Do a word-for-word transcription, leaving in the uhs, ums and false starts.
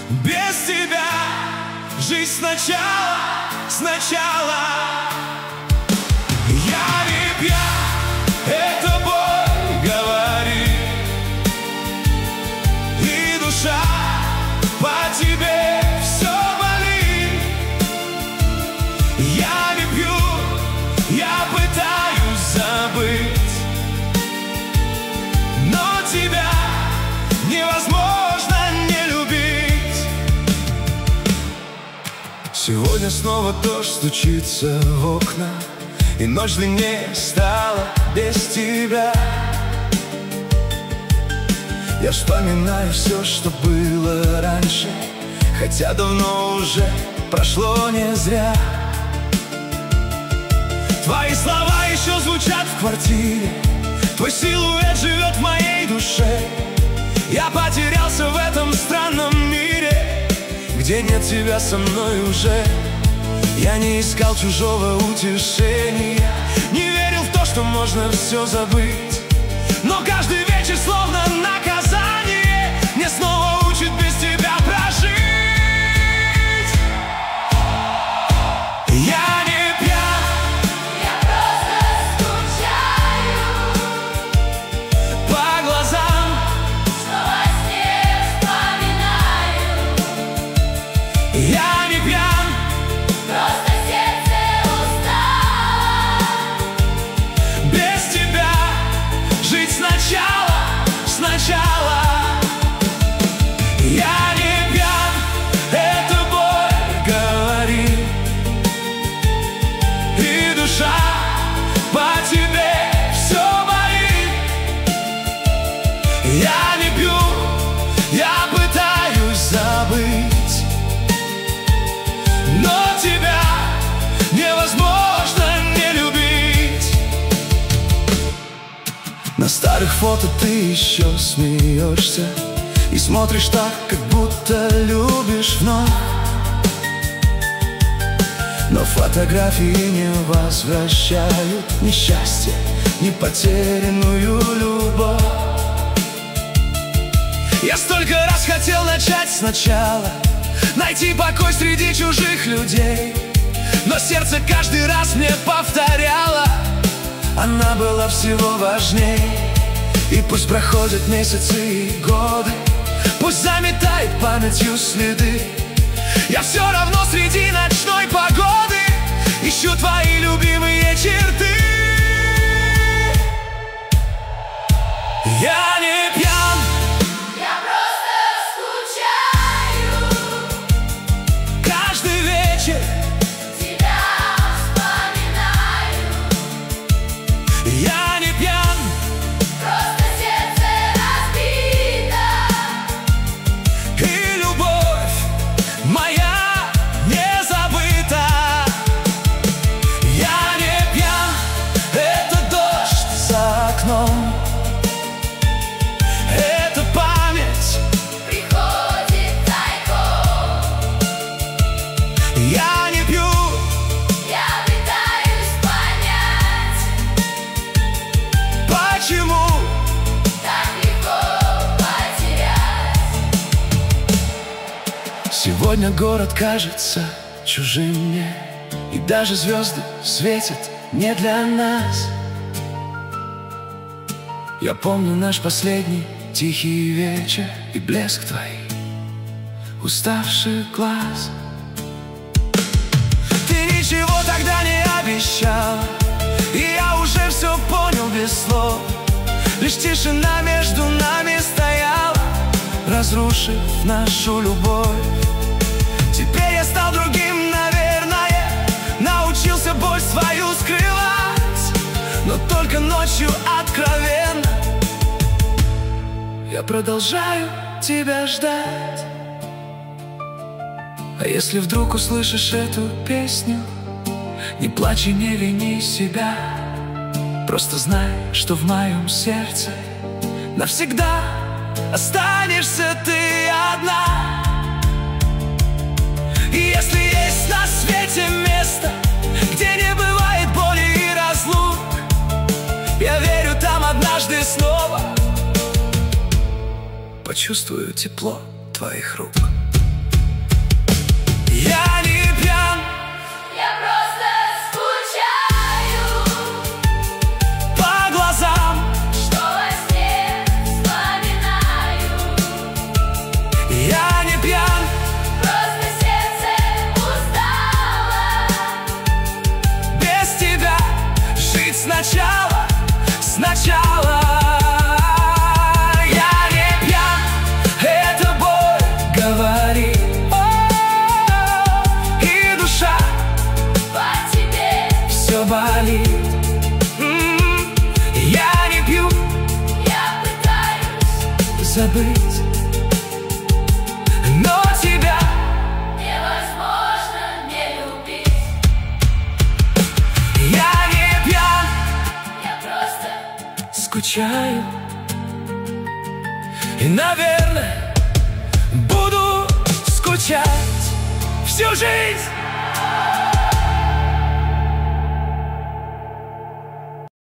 Без тебя жить сначала, сначала. Я не пьян, это боль говорит, и душа по тебе все болит. Я не пью, я пытаюсь забыть, но тебя невозможно не любить. Сегодня снова дождь стучится в окна, и ночь длиннее стала без тебя. Я вспоминаю все, что было раньше, хотя давно уже прошло не зря. Твои слова еще звучат в квартире, твой силуэт живет в моей душе. Я потерялся в этом странном мире, где нет тебя со мной уже. Я не искал чужого утешения, не верил в то, что можно все забыть. Но каждый вечер словно наказание мне снова учит без тебя прожить. Я не пьян, я просто скучаю по глазам, что во сне вспоминаю. Я не пьян, Просто сердце устало без тебя жить сначала, сначала. Я не пьян, это боль говорит, и душа по тебе все болит. Я не пью, я пытаюсь забыть, но тебя невозможно не любить. На старых фото ты еще смеешься и смотришь так, как будто любишь вновь. Но фотографии не возвращают ни счастья, ни потерянную любовь. Я столько раз хотел начать сначала, найти покой среди чужих людей, но сердце каждый раз мне повторяло: она была всего важней. И пусть проходят месяцы и годы, пусть заметает памятью следы, я все равно среди ночной погоды ищу твои любимые черты. Я не пьян, Я просто скучаю, каждый вечер тебя вспоминаю. я не пьян, Просто сердце разбито, и любовь моя не забыта. Я не пьян, это дождь за окном, это память. приходит тайком. Я не пью, Я пытаюсь понять, почему так легко потерять. сегодня город кажется чужим мне, и даже звезды светят не для нас. Я помню наш последний тихий вечер и блеск твоих уставших глаз. Ты ничего тогда не обещал, и я уже все понял без слов. Лишь тишина между нами стояла, разрушив нашу любовь. Теперь я стал другим, наверное, научился боль свою скрывать, но только ночью откровенно я продолжаю тебя ждать. А если вдруг услышишь эту песню, не плачь и не вини себя, просто знай, что в моем сердце навсегда останешься ты одна. И если есть на свете место, где не бывает боли и разлук, я верю, там однажды снова почувствую тепло твоих рук. Я не пьян, Я просто скучаю по глазам, что во сне вспоминаю. я не пьян, Просто сердце устало без тебя жить сначала, сначала. Я не пьян, это боль говорит, о, и душа по тебе. все болит. М, Я не пью, Я пытаюсь, забыть, но тебя невозможно не любить. я не пьян, Я просто скучаю. И, наверное, буду скучать всю жизнь.